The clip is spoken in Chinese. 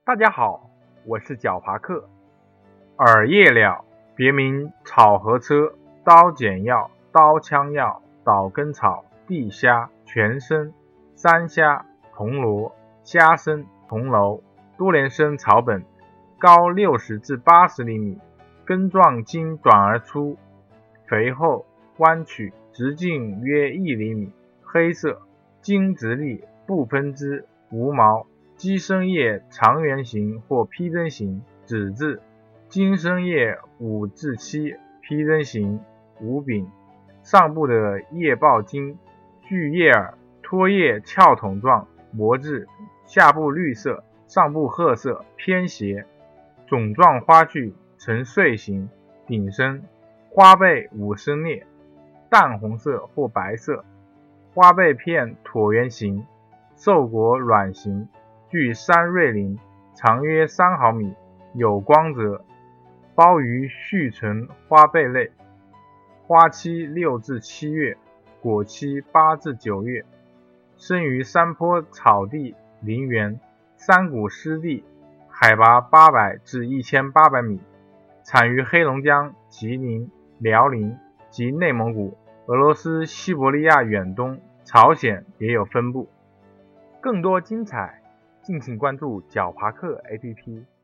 大家好，我是角爬克。耳叶鸟别名草河车、刀剪药、刀枪药、岛根草、地虾、全参、山虾、铜螺、虾参、铜楼，多年生草本，高60至80厘米，根状茎短而粗，肥厚，弯曲，直径约1厘米，黑色，茎直立，不分支，无毛，基生叶长圆形或披针形，指质，茎生叶5至7，披针形，无柄，上部的叶抱茎，具叶耳，托叶鞘筒状，膜质，下部绿色，上部褐色，偏斜，种状花序呈穗形，顶生，花背5深裂，淡红色或白色，花背片椭圆形，瘦果卵形，具3蕊鳞，长约3毫米，有光泽，包于序唇花背内，花期6至7月，果期8至9月，生于山坡草地林园、山谷湿地，海拔800至1800米，产于黑龙江、吉林、辽宁及内蒙古、俄罗斯西伯利亚远东、朝鲜也有分布。更多精彩，敬请关注角爬克 APP。